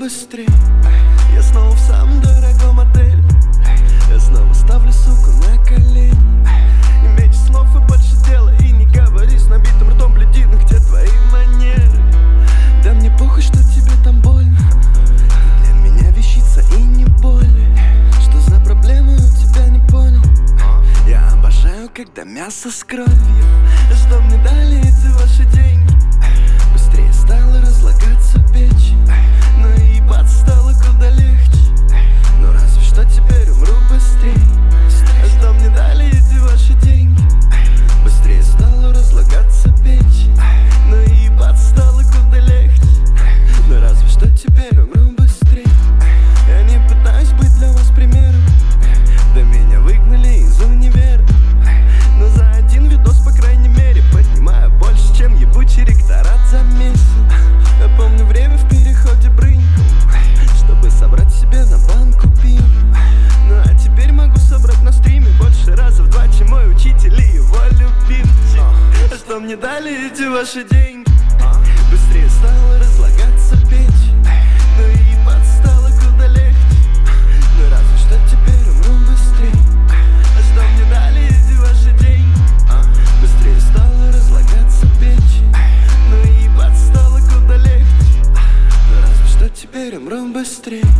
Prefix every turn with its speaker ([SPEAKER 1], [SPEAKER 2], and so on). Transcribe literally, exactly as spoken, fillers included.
[SPEAKER 1] быстрей. Я снова в самом дорогом отеле. Я снова ставлю суку на колени. И меньше слов и больше дела. И не говори с набитым ртом, гляди, ну где твои манеры. Да мне похуй, что тебе там больно. Ты для меня вещица и не более. Что за проблема, у тебя не понял. Я обожаю, когда мясо с кровью. Что мне дали эти ваши деньги? Быстрее стало разлагаться печень. Но и ебаться стало куда легче. Но разве что теперь умру быстрее. Что мне дали эти ваши деньги? Быстрее стало разлагаться печень. Но и ебаться стало куда легче. Но разве что теперь умру быстрее. Я не пытаюсь быть для вас примером. Да меня выгнали из универа. Но за один видос, по крайней мере, поднимаю больше, чем ебучий ректорат за месяц. Я помню время в переходе брыньком, чтобы собрать себе на банку пива. Ну а теперь могу собрать на стриме больше раза в два, чем мой учитель и его любимчик. А что мне дали эти ваши деньги? Быстрее стало разлагаться печь. Ну и ебаться стало куда легче. Ну разве что теперь умру быстрее. А что мне дали эти ваши деньги? Быстрее стало разлагаться печь. Ну и ебаться стало куда легче. Ну разве что теперь умру быстрее.